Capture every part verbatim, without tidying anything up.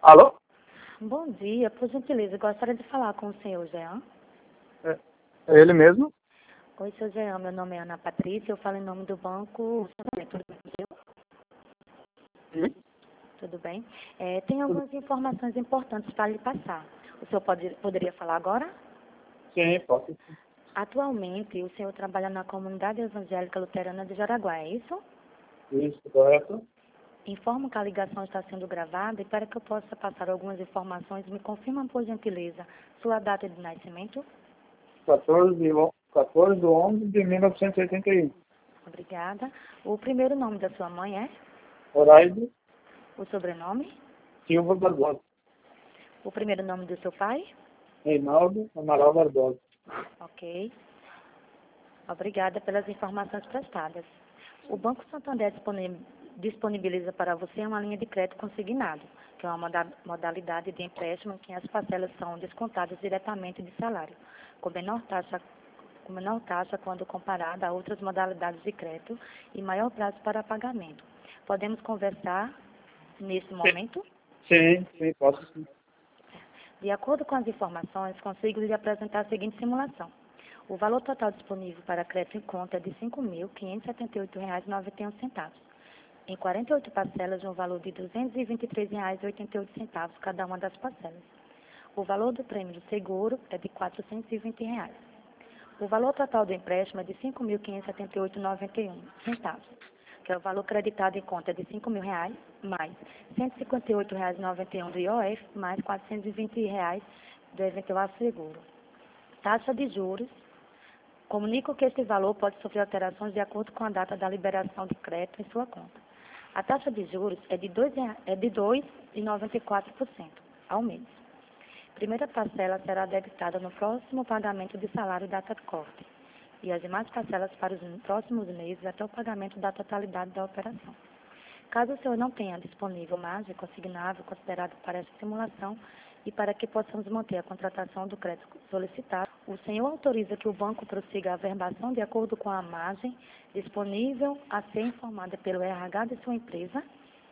Alô? Bom dia, por gentileza, gostaria de falar com o senhor Jean. É, é ele mesmo? Oi, senhor Jean, meu nome é Ana Patrícia, eu falo em nome do banco. Tudo bem, senhor? Sim. Tudo bem? É, tem algumas informações importantes para lhe passar. O senhor pode, poderia falar agora? Sim, posso. Atualmente, o senhor trabalha na comunidade evangélica luterana de Jaraguá, é isso? Isso, correto. Informo que a ligação está sendo gravada e para que eu possa passar algumas informações, me confirma, por gentileza, sua data de nascimento? quatorze de onze de mil novecentos e oitenta e um. Obrigada. O primeiro nome da sua mãe é? Horário O sobrenome? Silva Barbosa. O primeiro nome do seu pai? Reinaldo Amaral Barbosa. Ok. Obrigada pelas informações prestadas. O Banco Santander disponi- disponibiliza para você uma linha de crédito consignado, que é uma moda- modalidade de empréstimo em que as parcelas são descontadas diretamente de salário, com menor taxa, com menor taxa quando comparada a outras modalidades de crédito e maior prazo para pagamento. Podemos conversar nesse momento? Sim, sim, posso sim. De acordo com as informações, consigo lhe apresentar a seguinte simulação. O valor total disponível para crédito em conta é de cinco mil quinhentos e setenta e oito reais e noventa e um centavos, em quarenta e oito parcelas de um valor de duzentos e vinte e três reais e oitenta e oito centavos cada uma das parcelas. O valor do prêmio do seguro é de quatrocentos e vinte reais. O valor total do empréstimo é de cinco mil quinhentos e setenta e oito reais e noventa e um centavos, que é o valor creditado em conta de cinco mil reais, mais cento e cinquenta e oito reais e noventa e um do I O F, mais quatrocentos e vinte reais do eventual seguro. Taxa de juros. Comunico que este valor pode sofrer alterações de acordo com a data da liberação de crédito em sua conta. A taxa de juros é de dois vírgula noventa e quatro por cento ao mês. Primeira parcela será debitada no próximo pagamento de salário e data de corte, e as demais parcelas para os próximos meses até o pagamento da totalidade da operação. Caso o senhor não tenha disponível margem consignável considerado para essa simulação e para que possamos manter a contratação do crédito solicitado, o senhor autoriza que o banco prossiga a averbação de acordo com a margem disponível a ser informada pelo R H de sua empresa?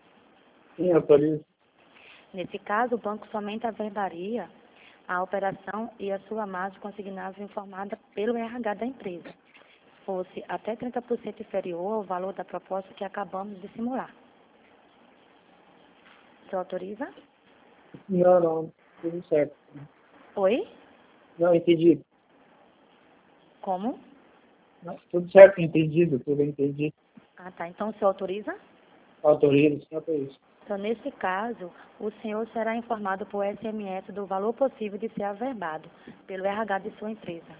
Sim, autorizo. Nesse caso, o banco somente averbaria a operação e a sua margem consignável informada pelo R H da empresa, se fosse até trinta por cento inferior ao valor da proposta que acabamos de simular. Você autoriza? Não, não, tudo certo. Oi? Não, entendi. Como? Não, tudo certo, entendido, tudo entendido. Ah, tá. Então, o senhor autoriza? Autorizo, sim, autorizo. Então, nesse caso, o senhor será informado por S M S do valor possível de ser averbado pelo R H de sua empresa.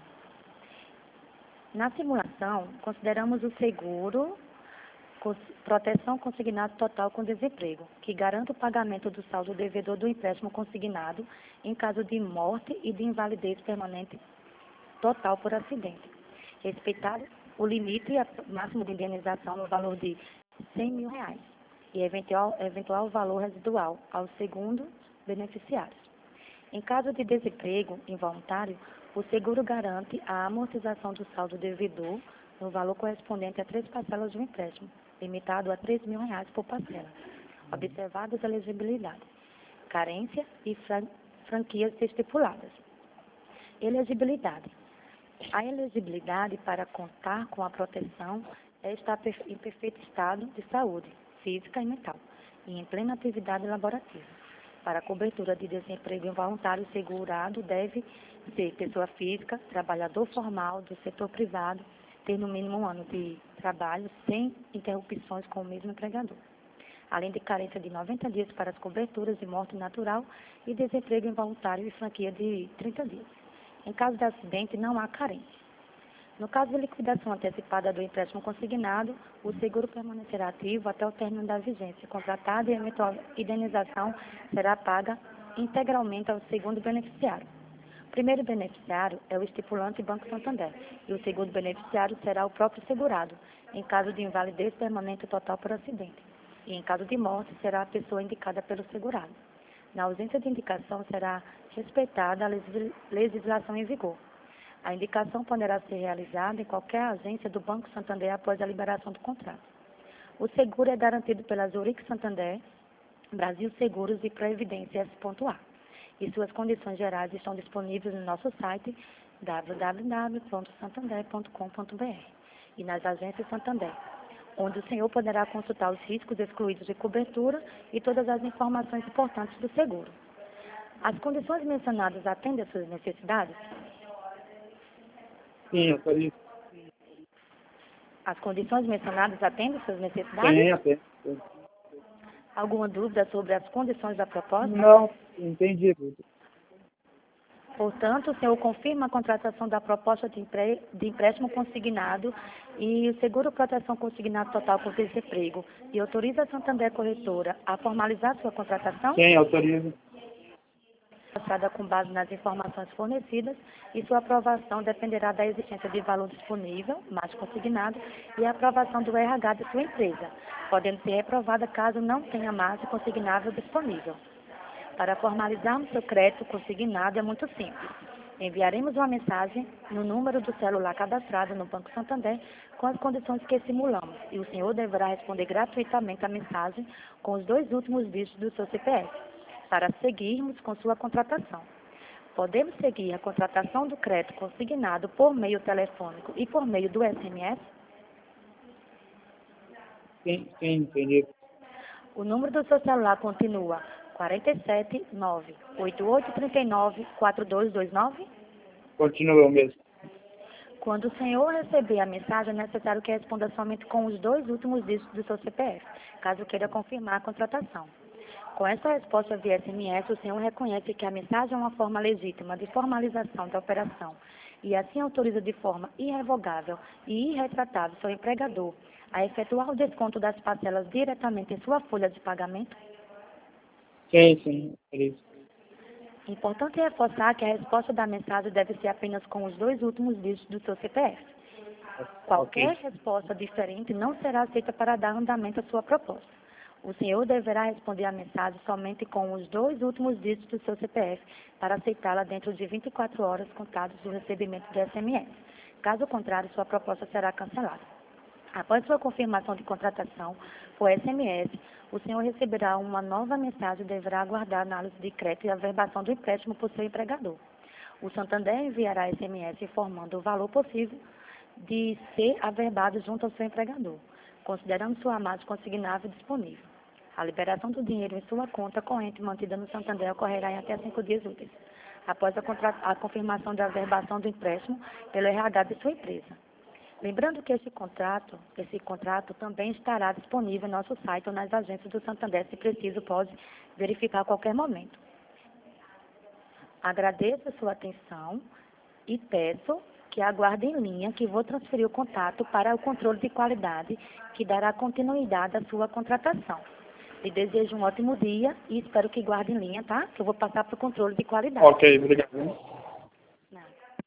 Na simulação, consideramos o seguro cons- proteção consignado total com desemprego, que garanta o pagamento do saldo devedor do empréstimo consignado em caso de morte e de invalidez permanente total por acidente, respeitado o limite máximo de indenização no valor de cem mil reais e eventual, eventual valor residual aos segundos beneficiários. Em caso de desemprego involuntário, o seguro garante a amortização do saldo devedor no valor correspondente a três parcelas do empréstimo, limitado a três mil reais por parcela, observadas a elegibilidade, carência e fran franquias estipuladas. Elegibilidade. A elegibilidade para contar com a proteção é estar em perfeito estado de saúde, física e mental, e em plena atividade laborativa. Para a cobertura de desemprego involuntário, o segurado deve ser pessoa física, trabalhador formal do setor privado, ter no mínimo um ano de trabalho sem interrupções com o mesmo empregador, além de carência de noventa dias para as coberturas de morte natural e desemprego involuntário e franquia de trinta dias. Em caso de acidente, não há carência. No caso de liquidação antecipada do empréstimo consignado, o seguro permanecerá ativo até o término da vigência contratada e a eventual indenização será paga integralmente ao segundo beneficiário. O primeiro beneficiário é o estipulante Banco Santander e o segundo beneficiário será o próprio segurado, em caso de invalidez permanente total por acidente. E em caso de morte, será a pessoa indicada pelo segurado. Na ausência de indicação, será respeitada a legislação em vigor. A indicação poderá ser realizada em qualquer agência do Banco Santander após a liberação do contrato. O seguro é garantido pela Zurich Santander, Brasil Seguros e Previdências.a. E suas condições gerais estão disponíveis no nosso site w w w ponto santander ponto com ponto b r e nas agências Santander, onde o senhor poderá consultar os riscos excluídos de cobertura e todas as informações importantes do seguro. As condições mencionadas atendem às suas necessidades? Sim, autorizo. As condições mencionadas atendem às suas necessidades? Sim, atendo. Alguma dúvida sobre as condições da proposta? Não, entendi tudo. Portanto, o senhor confirma a contratação da proposta de, empre... de empréstimo consignado e o seguro proteção consignado total por desemprego e autoriza a Santander Corretora a formalizar sua contratação? Sim, autorizo. Passada com base nas informações fornecidas e sua aprovação dependerá da existência de valor disponível, mais consignado, e a aprovação do R H de sua empresa, podendo ser reprovada caso não tenha massa consignável disponível. Para formalizarmos seu crédito consignado é muito simples. Enviaremos uma mensagem no número do celular cadastrado no Banco Santander com as condições que simulamos e o senhor deverá responder gratuitamente a mensagem com os dois últimos dígitos do seu C P F, para seguirmos com sua contratação. Podemos seguir a contratação do crédito consignado por meio telefônico e por meio do S M S? Sim, sim, entendi. O número do seu celular continua quatro sete nove oito oito três nove quatro dois dois nove? Continua o mesmo. Quando o senhor receber a mensagem, é necessário que responda somente com os dois últimos dígitos do seu C P F, caso queira confirmar a contratação. Com essa resposta via S M S, o senhor reconhece que a mensagem é uma forma legítima de formalização da operação e assim autoriza de forma irrevogável e irretratável seu empregador a efetuar o desconto das parcelas diretamente em sua folha de pagamento? Sim, sim, autorizo. Importante reforçar que a resposta da mensagem deve ser apenas com os dois últimos dígitos do seu C P F. Qualquer Ok. resposta diferente não será aceita para dar andamento à sua proposta. O senhor deverá responder a mensagem somente com os dois últimos dígitos do seu C P F para aceitá-la dentro de vinte e quatro horas contadas do recebimento do S M S. Caso contrário, sua proposta será cancelada. Após sua confirmação de contratação por S M S, o senhor receberá uma nova mensagem e deverá aguardar a análise de crédito e averbação do empréstimo por seu empregador. O Santander enviará S M S informando o valor possível de ser averbado junto ao seu empregador, considerando sua margem consignável disponível. A liberação do dinheiro em sua conta corrente mantida no Santander ocorrerá em até cinco dias úteis, após a, contra... a confirmação da averbação do empréstimo pelo R H de sua empresa. Lembrando que esse contrato, esse contrato também estará disponível no nosso site ou nas agências do Santander, se preciso, pode verificar a qualquer momento. Agradeço a sua atenção e peço que aguarde em linha que vou transferir o contato para o controle de qualidade que dará continuidade à sua contratação. Lhe desejo um ótimo dia e espero que guarde em linha, tá? Que eu vou passar para o controle de qualidade. Ok, obrigado. Não.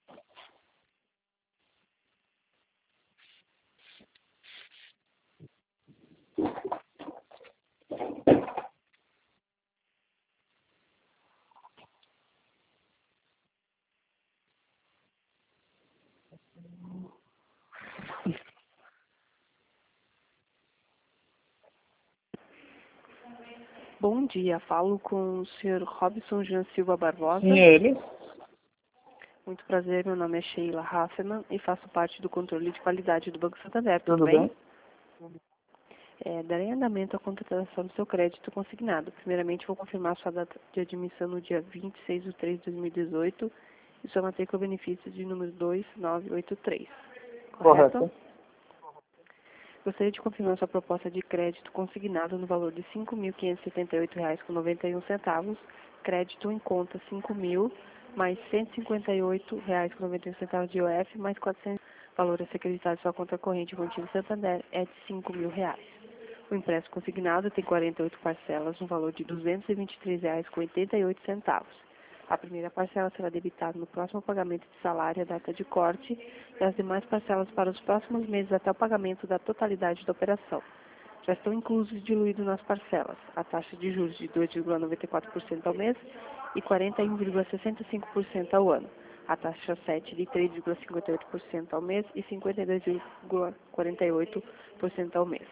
Bom dia, falo com o senhor Robson Jean Silva Barbosa. Sim, é ele? Muito prazer, meu nome é Sheila Haffeman e faço parte do controle de qualidade do Banco Santander. Tudo, Tudo bem? bem? É, darei andamento à contratação do seu crédito consignado. Primeiramente, vou confirmar sua data de admissão no dia vinte e seis de três de dois mil e dezoito e sua matrícula benefício de número dois nove oito três. Correto? Correto. Gostaria de confirmar sua proposta de crédito consignado no valor de cinco mil quinhentos e setenta e oito reais com noventa e um centavos, crédito em conta cinco mil, mais cento e cinquenta e oito reais com noventa e um centavos de I O F, mais quatrocentos. Valor a ser acreditado em sua conta corrente Banco Santander é de cinco mil reais. O empréstimo consignado tem quarenta e oito parcelas no valor de duzentos e vinte e três reais com oitenta e oito centavos. A primeira parcela será debitada no próximo pagamento de salário à data de corte e as demais parcelas para os próximos meses até o pagamento da totalidade da operação. Já estão inclusos e diluídos nas parcelas a taxa de juros de dois vírgula noventa e quatro por cento ao mês e quarenta e um vírgula sessenta e cinco por cento ao ano, a taxa sete de três vírgula cinquenta e oito por cento ao mês e cinquenta e dois vírgula quarenta e oito por cento ao mês.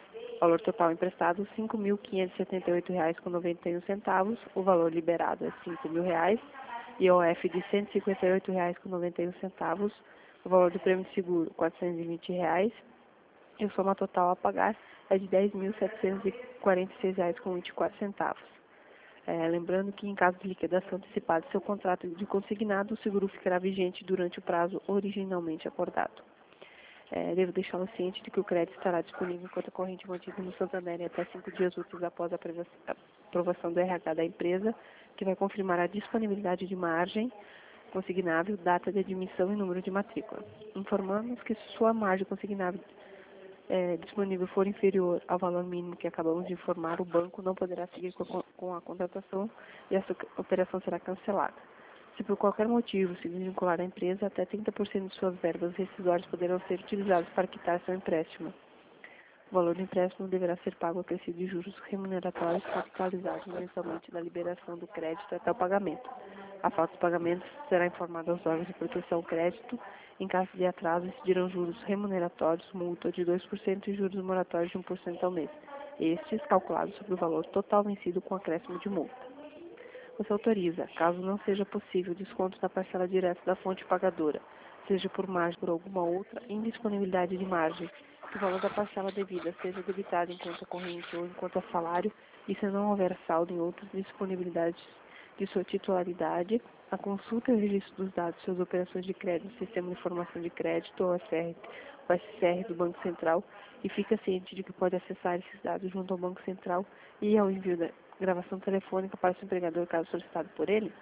Valor total emprestado, cinco mil quinhentos e setenta e oito reais com noventa e um centavos. O valor liberado é cinco mil reais. I O F de cento e cinquenta e oito reais com noventa e um centavos. O valor do prêmio de seguro, quatrocentos e vinte reais. E a soma total a pagar é de dez mil setecentos e quarenta e seis reais com vinte e quatro centavos. É, lembrando que, em caso de liquidação antecipada do seu contrato de consignado, o seguro ficará vigente durante o prazo originalmente acordado. É, devo deixá-lo ciente de que o crédito estará disponível enquanto a corrente mantida no Santander em até cinco dias úteis após a aprovação do R H da empresa, que vai confirmar a disponibilidade de margem consignável, data de admissão e número de matrícula. Informamos que se sua margem consignável É, disponível for inferior ao valor mínimo que acabamos de informar, o banco não poderá seguir com a, com a contratação e essa operação será cancelada. Se por qualquer motivo se desvincular da empresa, até trinta por cento de suas verbas rescisórias poderão ser utilizadas para quitar seu empréstimo. O valor do empréstimo deverá ser pago acrescido de juros remuneratórios capitalizados mensalmente da liberação do crédito até o pagamento. A falta de pagamento será informada aos órgãos de proteção ao crédito. Em caso de atraso, incidirão juros remuneratórios, multa de dois por cento e juros moratórios de um por cento ao mês. Estes calculados sobre o valor total vencido com acréscimo de multa. Você autoriza, caso não seja possível, desconto da parcela direta da fonte pagadora, seja por margem ou por alguma outra indisponibilidade de margem, que o valor da parcela devida seja debitado em conta corrente ou em conta salário, e se não houver saldo em outras disponibilidades de sua titularidade, a consulta e o registro dos dados de suas operações de crédito no Sistema de Informação de Crédito, ou S R, o S C R do Banco Central, e fica ciente de que pode acessar esses dados junto ao Banco Central e ao envio da gravação telefônica para o seu empregador, caso solicitado por ele.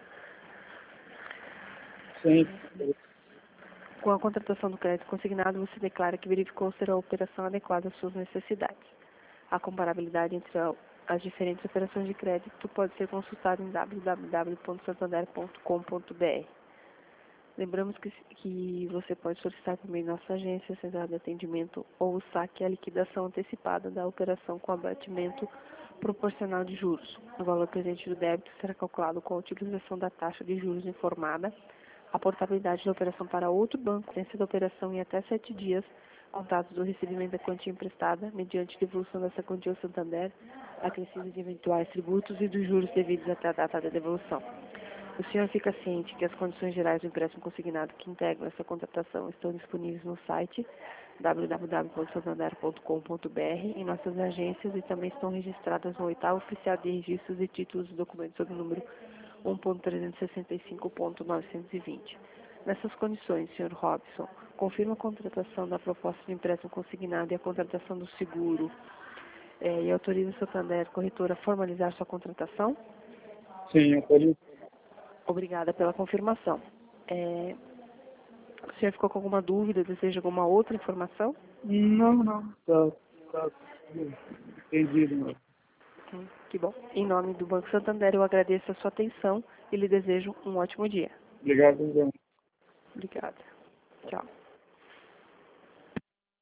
Sim. Com a contratação do crédito consignado, você declara que verificou ser a operação adequada às suas necessidades. A comparabilidade entre a As diferentes operações de crédito podem ser consultadas em w w w ponto santander ponto com ponto b r. Lembramos que, que você pode solicitar por meio de nossa agência, central de atendimento ou o saque a liquidação antecipada da operação com abatimento proporcional de juros. O valor presente do débito será calculado com a utilização da taxa de juros informada, a portabilidade da operação para outro banco, tem sido operação em até sete dias, contados do recebimento da quantia emprestada, mediante devolução dessa quantia ao Santander, acrescido de eventuais tributos e dos juros devidos até a data da devolução. O senhor fica ciente que as condições gerais do empréstimo consignado que integram essa contratação estão disponíveis no site w w w ponto santander ponto com ponto b r, em nossas agências, e também estão registradas no oitavo oficial de registros e títulos e documentos sob o número um ponto trezentos e sessenta e cinco ponto novecentos e vinte. Nessas condições, senhor Robson, confirma a contratação da proposta de empréstimo consignado e a contratação do seguro é, e autoriza o Santander Corretora a formalizar sua contratação? Sim, autorizo. Obrigada pela confirmação. É, o senhor ficou com alguma dúvida, deseja alguma outra informação? Não, não. Tá, tá entendido, meu. Hum, que bom. Em nome do Banco Santander, eu agradeço a sua atenção e lhe desejo um ótimo dia. Obrigado, João. Obrigada. Tchau.